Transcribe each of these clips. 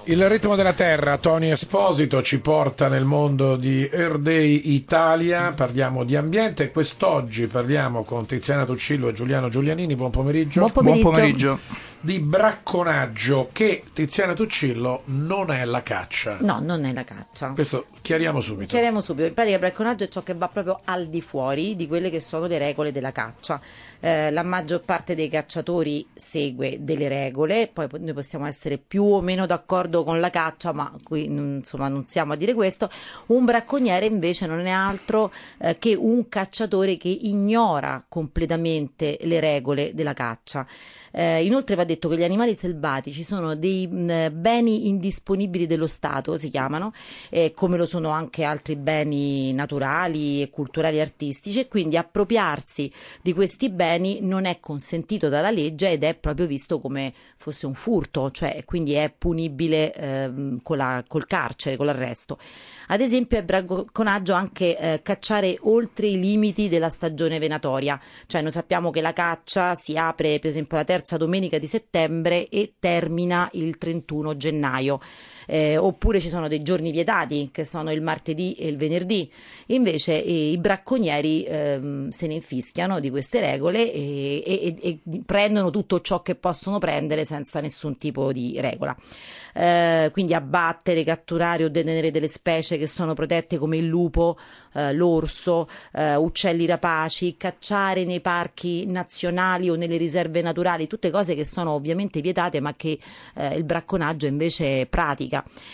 Il ritmo della terra, Tony Esposito ci porta nel mondo di Earth Day Italia, parliamo di ambiente e quest'oggi parliamo con Tiziana Tuccillo e Giuliano Giulianini, buon pomeriggio. Buon pomeriggio. Buon pomeriggio. Di bracconaggio, che Tiziana Tuccillo non è la caccia. No, non è la caccia. Questo chiariamo subito. In pratica il bracconaggio è ciò che va proprio al di fuori di quelle che sono le regole della caccia. La maggior parte dei cacciatori segue delle regole, poi noi possiamo essere più o meno d'accordo con la caccia, ma qui insomma non siamo a dire questo. Un bracconiere invece non è altro che un cacciatore che ignora completamente le regole della caccia. Inoltre va detto che gli animali selvatici sono dei beni indisponibili dello Stato, si chiamano, come lo sono anche altri beni naturali e culturali e artistici, e quindi appropriarsi di questi beni non è consentito dalla legge ed è proprio visto come fosse un furto, cioè quindi è punibile col carcere, con l'arresto. Ad esempio è bracconaggio anche cacciare oltre i limiti della stagione venatoria, cioè noi sappiamo che la caccia si apre per esempio la terza domenica di settembre e termina il 31 gennaio. Oppure ci sono dei giorni vietati che sono il martedì e il venerdì. Invece i bracconieri se ne infischiano di queste regole e prendono tutto ciò che possono prendere senza nessun tipo di regola. Quindi abbattere, catturare o detenere delle specie che sono protette come il lupo, l'orso, uccelli rapaci, cacciare nei parchi nazionali o nelle riserve naturali, tutte cose che sono ovviamente vietate ma che il bracconaggio invece pratica.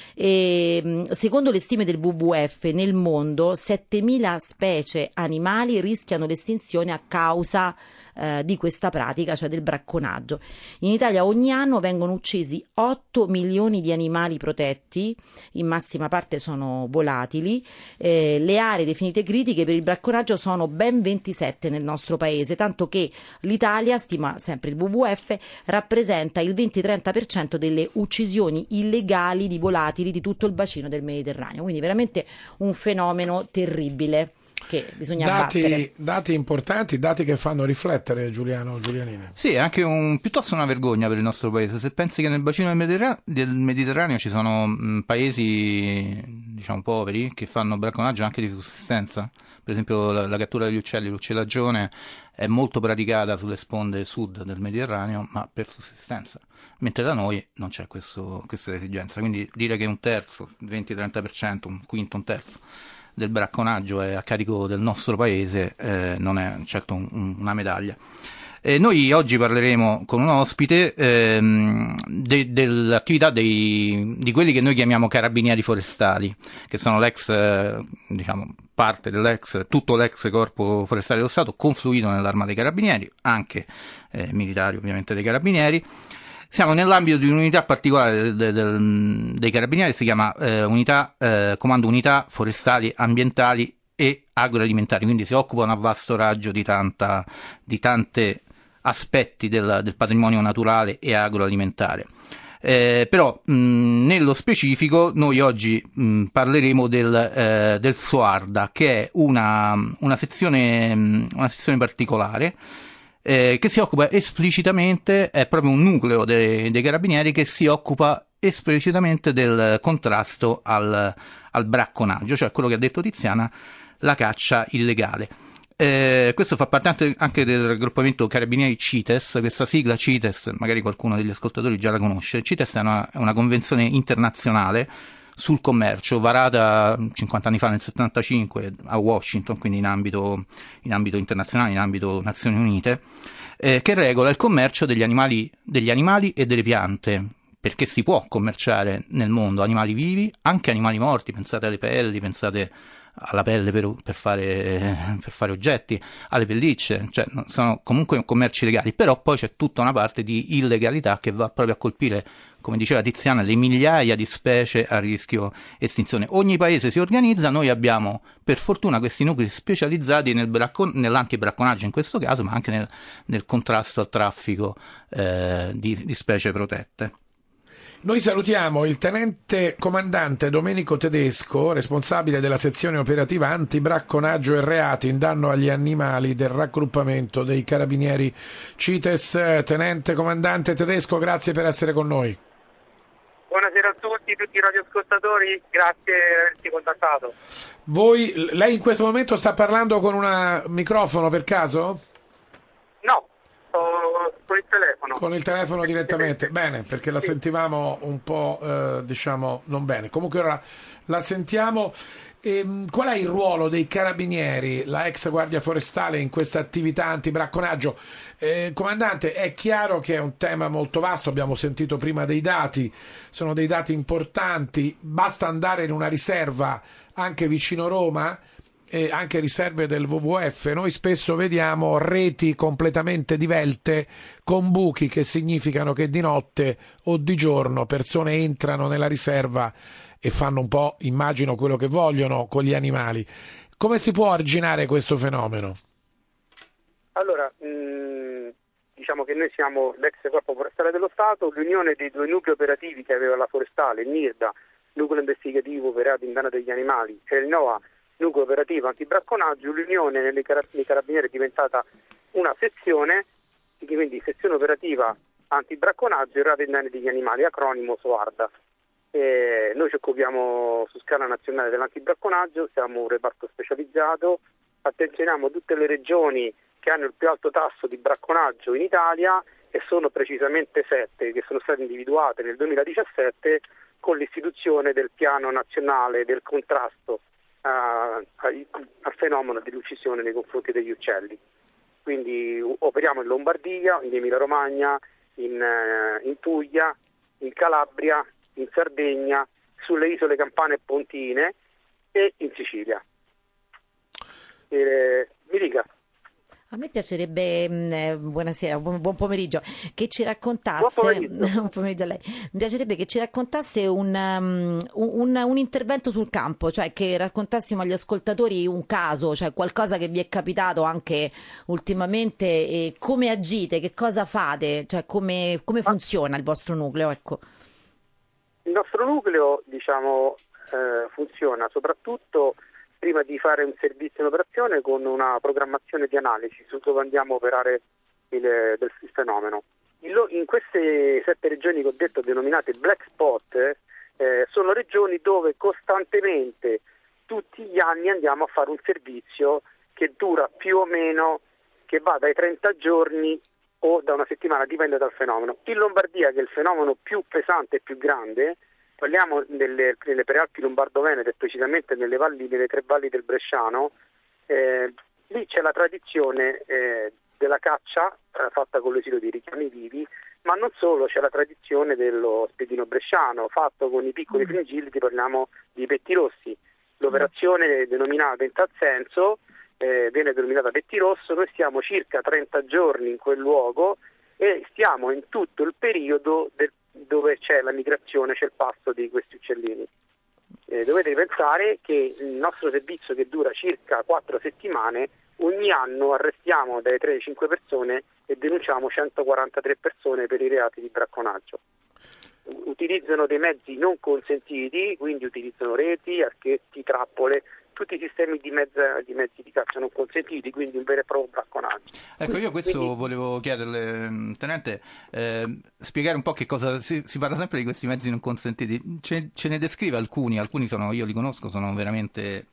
E, secondo le stime del WWF nel mondo 7.000 specie animali rischiano l'estinzione a causa di questa pratica, cioè del bracconaggio. In Italia ogni anno vengono uccisi 8 milioni di animali protetti, in massima parte sono volatili. Le aree definite critiche per il bracconaggio sono ben 27 nel nostro paese, tanto che l'Italia, stima sempre il WWF, rappresenta il 20-30% delle uccisioni illegali di volatili di tutto il bacino del Mediterraneo, quindi veramente un fenomeno terribile che bisogna abbattere. Dati importanti, dati che fanno riflettere, Giuliano Giulianini. Sì, è anche piuttosto una vergogna per il nostro paese. Se pensi che nel bacino del Mediterraneo ci sono paesi, diciamo, poveri che fanno bracconaggio anche di sussistenza. Per esempio la cattura degli uccelli, l'uccellagione è molto praticata sulle sponde sud del Mediterraneo, ma per sussistenza. Mentre da noi non c'è questa esigenza. Quindi dire che un terzo, 20-30%, un quinto, un terzo del bracconaggio è a carico del nostro paese, non è certo una medaglia. Noi oggi parleremo con un ospite dell'attività di quelli che noi chiamiamo carabinieri forestali, che sono diciamo, parte tutto l'ex Corpo Forestale dello Stato, confluito nell'Arma dei Carabinieri, anche militari ovviamente dei Carabinieri. Siamo nell'ambito di un'unità particolare dei Carabinieri, si chiama Comando Unità Forestali Ambientali e Agroalimentari, quindi si occupano a vasto raggio di tanti aspetti del patrimonio naturale e agroalimentare. Però nello specifico noi oggi parleremo del SOARDA, che è una sezione particolare che si occupa esplicitamente, è proprio un nucleo dei carabinieri che si occupa esplicitamente del contrasto al bracconaggio, cioè quello che ha detto Tiziana, la caccia illegale. Questo fa parte anche del raggruppamento Carabinieri CITES, questa sigla CITES, magari qualcuno degli ascoltatori già la conosce. CITES è una convenzione internazionale sul commercio, varata 50 anni fa, nel 75, a Washington, quindi in ambito internazionale, in ambito Nazioni Unite, che regola il commercio degli animali e delle piante, perché si può commerciare nel mondo animali vivi, anche animali morti, pensate alle pelli, pensate alla pelle per fare oggetti, alle pellicce, cioè sono comunque commerci legali, però poi c'è tutta una parte di illegalità che va proprio a colpire, come diceva Tiziana, le migliaia di specie a rischio estinzione. Ogni paese si organizza, noi abbiamo per fortuna questi nuclei specializzati nell'antibracconaggio in questo caso, ma anche nel contrasto al traffico di specie protette. Noi salutiamo il tenente comandante Domenico Tedesco, responsabile della sezione operativa antibracconaggio e reati in danno agli animali del raggruppamento dei carabinieri CITES. Tenente comandante Tedesco, grazie per essere con noi. buonasera a tutti i radioascoltatori, grazie per averci contattato. Lei in questo momento sta parlando con un microfono per caso? No, con il telefono. Con il telefono direttamente, bene, perché la Sì. sentivamo un po', diciamo, non bene. Comunque ora la sentiamo. Qual è il ruolo dei carabinieri, la ex Guardia Forestale, in questa attività antibracconaggio? Comandante, è chiaro che è un tema molto vasto, abbiamo sentito prima dei dati, sono dei dati importanti, basta andare in una riserva anche vicino Roma, e anche riserve del WWF, noi spesso vediamo reti completamente divelte con buchi che significano che di notte o di giorno persone entrano nella riserva e fanno un po', immagino, quello che vogliono con gli animali. Come si può arginare questo fenomeno? Allora, diciamo che noi siamo l'ex Corpo Forestale dello Stato, l'unione dei due nuclei operativi che aveva la Forestale, il NIRDA, Nucleo Investigativo per Reati in Danno degli Animali, e il NOA, Nucleo Operativo Antibracconaggio. L'unione nei Carabinieri è diventata una sezione, quindi sezione operativa antibracconaggio e reati in danno degli animali, acronimo SOARDA. Noi ci occupiamo su scala nazionale dell'antibracconaggio, siamo un reparto specializzato, attenzioniamo tutte le regioni che hanno il più alto tasso di bracconaggio in Italia, e sono precisamente 7 che sono state individuate nel 2017 con l'istituzione del piano nazionale del contrasto al fenomeno dell'uccisione nei confronti degli uccelli. Quindi operiamo in Lombardia, in Emilia Romagna, in Puglia, in Calabria, in Sardegna, sulle isole Campane e Pontine e in Sicilia. Mi dica. A me piacerebbe, buonasera, buon pomeriggio, che ci raccontasse, Buon pomeriggio. buon pomeriggio a lei, mi piacerebbe che ci raccontasse un intervento sul campo, cioè che raccontassimo agli ascoltatori un caso, cioè qualcosa che vi è capitato anche ultimamente, e come agite, che cosa fate, cioè come funziona il vostro nucleo, ecco. Il nostro nucleo, diciamo, funziona soprattutto prima di fare un servizio in operazione con una programmazione di analisi su dove andiamo a operare il fenomeno. In queste 7 regioni che ho detto, denominate black spot, sono regioni dove costantemente tutti gli anni andiamo a fare un servizio che dura più o meno, che va dai 30 giorni o da una settimana, dipende dal fenomeno. In Lombardia, che è il fenomeno più pesante e più grande, parliamo nelle prealpi lombardo-venete, precisamente nelle 3 valli del Bresciano, lì c'è la tradizione della caccia fatta con l'esilio di richiami vivi, ma non solo, c'è la tradizione dello spiedino bresciano fatto con i piccoli fringilli, parliamo di pettirossi. L'operazione denominata in tal senso viene denominata pettirosso. Noi stiamo circa 30 giorni in quel luogo e stiamo in tutto il periodo dove c'è la migrazione, c'è il pasto di questi uccellini. Dovete pensare che il nostro servizio, che dura circa 4 settimane, ogni anno arrestiamo dalle 3 alle 5 persone e denunciamo 143 persone per i reati di bracconaggio. Utilizzano dei mezzi non consentiti, quindi utilizzano reti, archetti, trappole, tutti i sistemi di mezzi di caccia non consentiti, quindi un vero e proprio bracconaggio. Ecco, io questo volevo chiederle, Tenente, spiegare un po' che cosa si parla sempre di questi mezzi non consentiti. Ce ne descrive alcuni sono, io li conosco, sono veramente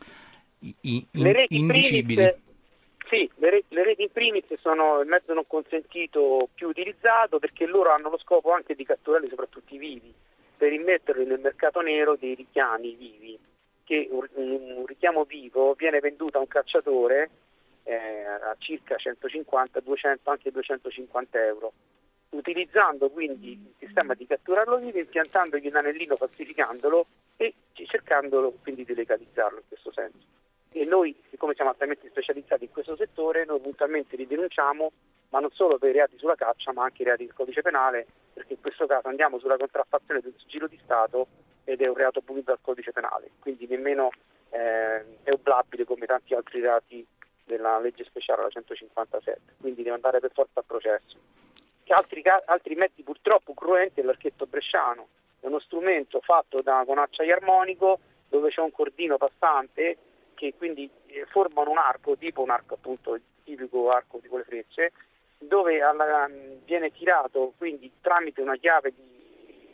indicibili. Sì, le reti in primis sono il mezzo non consentito più utilizzato, perché loro hanno lo scopo anche di catturarli, soprattutto i vivi, per immetterli nel mercato nero dei richiami vivi, che un richiamo vivo viene venduto a un cacciatore a circa 150, 200, anche 250 euro, utilizzando quindi il sistema di catturarlo vivo, impiantandogli un anellino, falsificandolo e cercandolo quindi di legalizzarlo in questo senso. E noi, siccome siamo altamente specializzati in questo settore, noi puntualmente li denunciamo, ma non solo per i reati sulla caccia, ma anche i reati del codice penale, perché in questo caso andiamo sulla contraffazione del sigillo di Stato ed è un reato punito dal codice penale, quindi nemmeno è oblabile come tanti altri reati della legge speciale, la 157, quindi deve andare per forza a processo. Altri mezzi purtroppo cruenti è l'archetto bresciano, è uno strumento fatto con acciaio armonico, dove c'è un cordino passante che quindi formano un arco, tipo un arco appunto, il tipico arco di quelle frecce, dove viene tirato quindi tramite una chiave di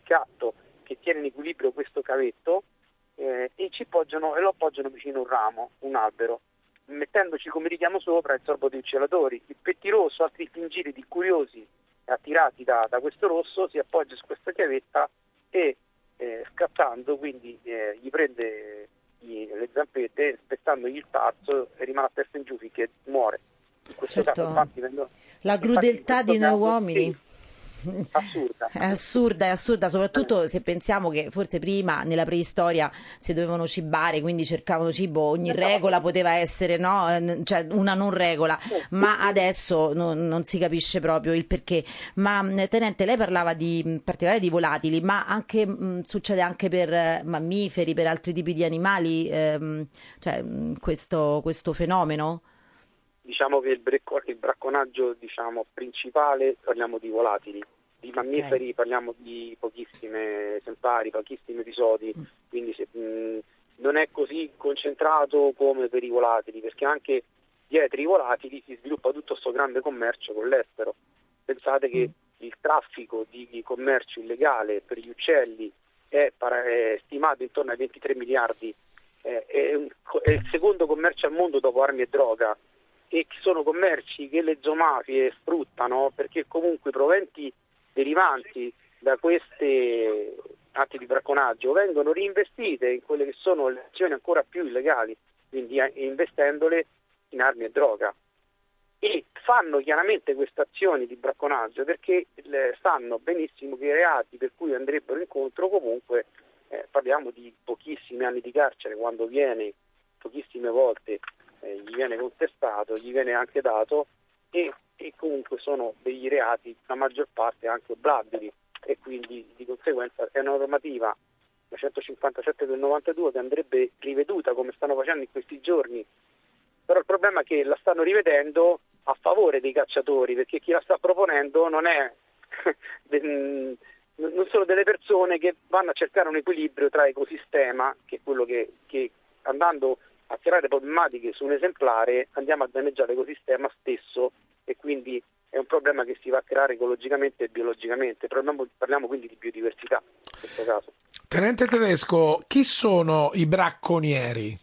piatto che tiene in equilibrio questo cavetto e lo appoggiano vicino a un ramo, un albero, mettendoci come richiamo sopra il sorbo dei uccellatori. Il pettirosso, altri fringili di curiosi attirati da questo rosso, si appoggia su questa chiavetta e scattando quindi gli prende le zampette, spettandogli il tarso e rimane a testa in giù finché muore. In questo Certo, caso, infatti, la crudeltà di noi uomini. Sì, assurda. È assurda, soprattutto se pensiamo che forse prima nella preistoria si dovevano cibare, quindi cercavano cibo, ogni regola poteva essere, no? Cioè una non regola, ma adesso non si capisce proprio il perché. Ma tenente, lei parlava in particolare di volatili, ma anche succede anche per mammiferi, per altri tipi di animali, cioè questo fenomeno? Diciamo che il bracconaggio principale, parliamo di volatili, di mammiferi parliamo di pochissime esemplari, pochissimi episodi, quindi non è così concentrato come per i volatili, perché anche dietro i volatili si sviluppa tutto questo grande commercio con l'estero. Pensate che il traffico di commercio illegale per gli uccelli è stimato intorno ai 23 miliardi, è il secondo commercio al mondo dopo armi e droga, e sono commerci che le zoomafie sfruttano, perché comunque i proventi derivanti da questi atti di bracconaggio vengono reinvestite in quelle che sono le azioni ancora più illegali, quindi investendole in armi e droga. E fanno chiaramente queste azioni di bracconaggio perché sanno benissimo che i reati per cui andrebbero incontro comunque, parliamo di pochissimi anni di carcere, quando viene pochissime volte gli viene contestato, gli viene anche dato, e comunque sono degli reati, la maggior parte anche oblabili, e quindi di conseguenza è una normativa, la 157 del 92, che andrebbe riveduta come stanno facendo in questi giorni. Però il problema è che la stanno rivedendo a favore dei cacciatori, perché chi la sta proponendo non è non sono delle persone che vanno a cercare un equilibrio tra ecosistema, che è quello che andando a creare problematiche su un esemplare andiamo a danneggiare l'ecosistema stesso, e quindi è un problema che si va a creare ecologicamente e biologicamente. Parliamo quindi di biodiversità in questo caso. Tenente Tedesco, chi sono i bracconieri?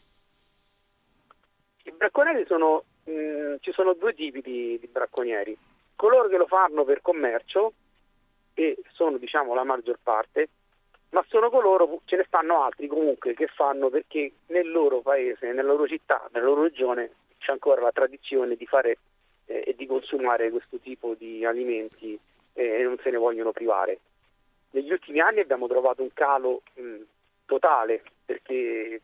I bracconieri ci sono due tipi di bracconieri: coloro che lo fanno per commercio, e sono la maggior parte, ma ce ne stanno altri comunque che fanno perché nel loro paese, nella loro città, nella loro regione c'è ancora la tradizione di fare e di consumare questo tipo di alimenti, e non se ne vogliono privare. Negli ultimi anni abbiamo trovato un calo totale, perché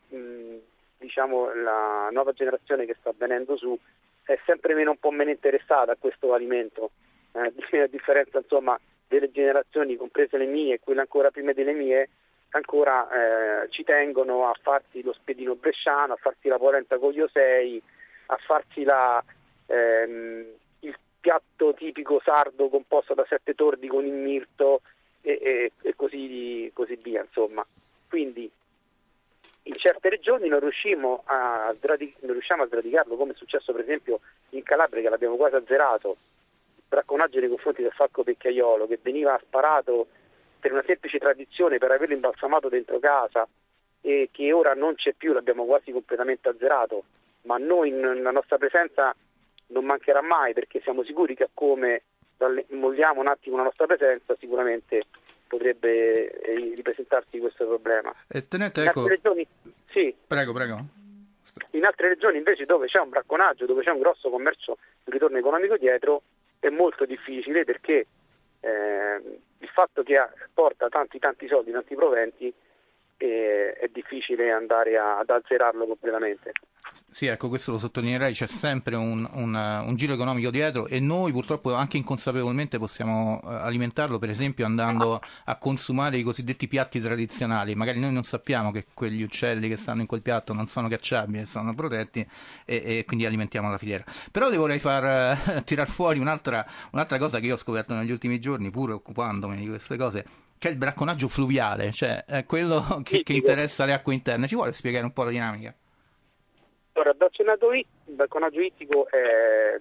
la nuova generazione che sta venendo su è sempre un po' meno interessata a questo alimento, a differenza delle generazioni, comprese le mie e quelle ancora prima delle mie, ancora ci tengono a farsi lo spiedino bresciano, a farsi la polenta con gli osei, a farsi il piatto tipico sardo composto da 7 tordi con il mirto e così via, insomma. Quindi in certe regioni non riusciamo a sradicarlo, come è successo per esempio in Calabria, che l'abbiamo quasi azzerato, bracconaggio nei confronti del falco pecchiaiolo, che veniva sparato per una semplice tradizione, per averlo imbalsamato dentro casa, e che ora non c'è più, l'abbiamo quasi completamente azzerato. Ma noi, la nostra presenza non mancherà mai, perché siamo sicuri che come molliamo un attimo la nostra presenza, sicuramente potrebbe ripresentarsi questo problema. Tenente, In altre regioni, sì. Prego. In altre regioni invece, dove c'è un bracconaggio, dove c'è un grosso commercio, un ritorno economico dietro, è molto difficile, perché il fatto che porta tanti soldi, tanti proventi, è difficile andare ad azzerarlo completamente. Sì, ecco, questo lo sottolineerei, c'è sempre un giro economico dietro, e noi purtroppo anche inconsapevolmente possiamo alimentarlo, per esempio andando a consumare i cosiddetti piatti tradizionali. Magari noi non sappiamo che quegli uccelli che stanno in quel piatto non sono cacciabili, sono protetti, e quindi alimentiamo la filiera. Però ti vorrei far tirar fuori un'altra cosa che io ho scoperto negli ultimi giorni, pure occupandomi di queste cose, che è il bracconaggio fluviale, cioè è quello che interessa le acque interne. Ci vuole spiegare un po' la dinamica? Allora, il bracconaggio ittico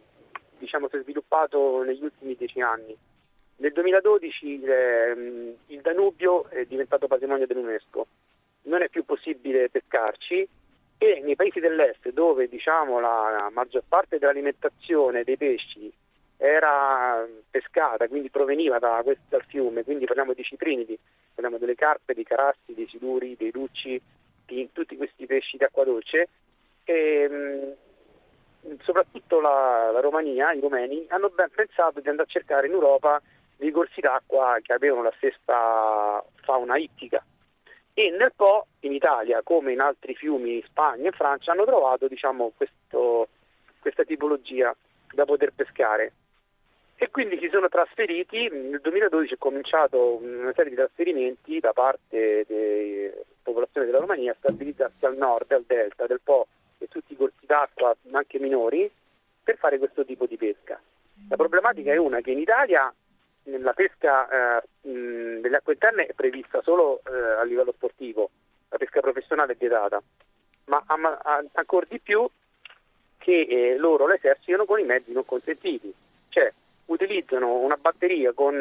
si è sviluppato negli ultimi 10 anni. Nel 2012 il il Danubio è diventato patrimonio dell'UNESCO, non è più possibile pescarci, e nei paesi dell'est, dove diciamo la maggior parte dell'alimentazione dei pesci era pescata, quindi proveniva dal fiume, quindi parliamo di ciprinidi, parliamo delle carpe, dei carassi, dei siluri, dei lucci, di tutti questi pesci d'acqua dolce, e soprattutto la Romania, i rumeni, hanno ben pensato di andare a cercare in Europa dei corsi d'acqua che avevano la stessa fauna ittica, e nel Po, in Italia come in altri fiumi in Spagna e Francia, hanno trovato diciamo questa tipologia da poter pescare, e quindi si sono trasferiti. Nel 2012 è cominciato una serie di trasferimenti da parte della popolazione della Romania a stabilizzarsi al nord, al delta del Po e tutti i corsi d'acqua anche minori, per fare questo tipo di pesca. La problematica è una, che in Italia la pesca delle acque interne è prevista solo a livello sportivo, la pesca professionale è vietata, ma ancora di più che loro la esercitano con i mezzi non consentiti, cioè utilizzano una batteria con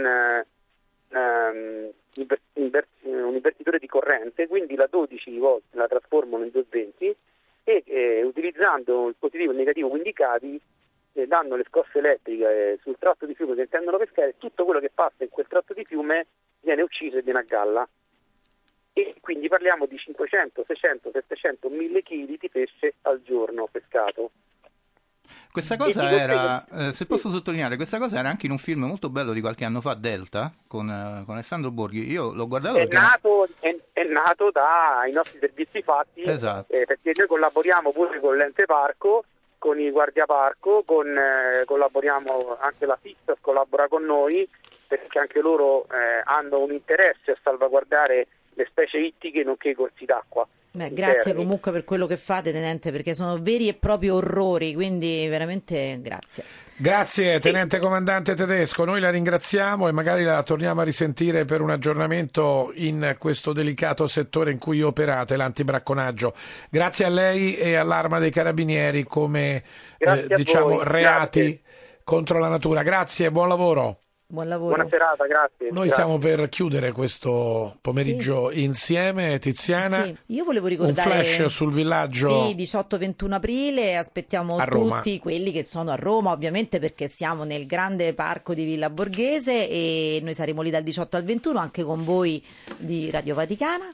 un invertitore di corrente, quindi la 12 volt la trasformano in 220, e utilizzando il positivo e il negativo indicati danno le scosse elettriche sul tratto di fiume che intendono pescare. Tutto quello che passa in quel tratto di fiume viene ucciso e viene a galla, e quindi parliamo di 500, 600, 700, 1000 kg di pesce al giorno pescato. Questa cosa era, se posso sottolineare, questa cosa era anche in un film molto bello di qualche anno fa, Delta, con Alessandro Borghi. Io l'ho guardato è nato dai nostri servizi fatti, esatto. Perché noi collaboriamo pure con l'ente parco, con i guardiaparco, collaboriamo anche la FISTAS, collabora con noi, perché anche loro hanno un interesse a salvaguardare le specie ittiche nonché i corsi d'acqua. Grazie comunque per quello che fate, tenente, perché sono veri e propri orrori, quindi veramente grazie. Grazie tenente comandante Tedesco, noi la ringraziamo e magari la torniamo a risentire per un aggiornamento in questo delicato settore in cui operate, l'antibracconaggio. Grazie a lei e all'Arma dei Carabinieri come diciamo reati contro la natura. Grazie, buon lavoro. Buon lavoro. Buona serata, grazie. Noi stiamo per chiudere questo pomeriggio insieme, Tiziana. Sì, io volevo ricordare un flash sul villaggio. Sì, 18-21 aprile, aspettiamo tutti quelli che sono a Roma, ovviamente, perché siamo nel grande parco di Villa Borghese e noi saremo lì dal 18 al 21 anche con voi di Radio Vaticana,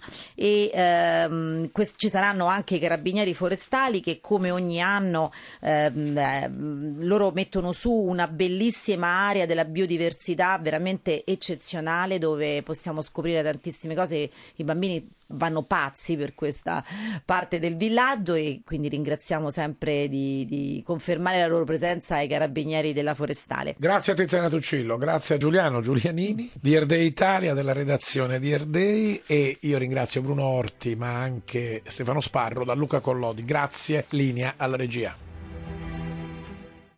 e ci saranno anche i carabinieri forestali che come ogni anno loro mettono su una bellissima area della biodiversità veramente eccezionale, dove possiamo scoprire tantissime cose. I bambini vanno pazzi per questa parte del villaggio, e quindi ringraziamo sempre di confermare la loro presenza ai carabinieri della Forestale. Grazie a Tiziana Tuccillo, grazie a Giuliano Giulianini di Erdei Italia, della redazione di Erdei, e io ringrazio Bruno Orti ma anche Stefano Sparro da Luca Collodi. Grazie, linea alla regia.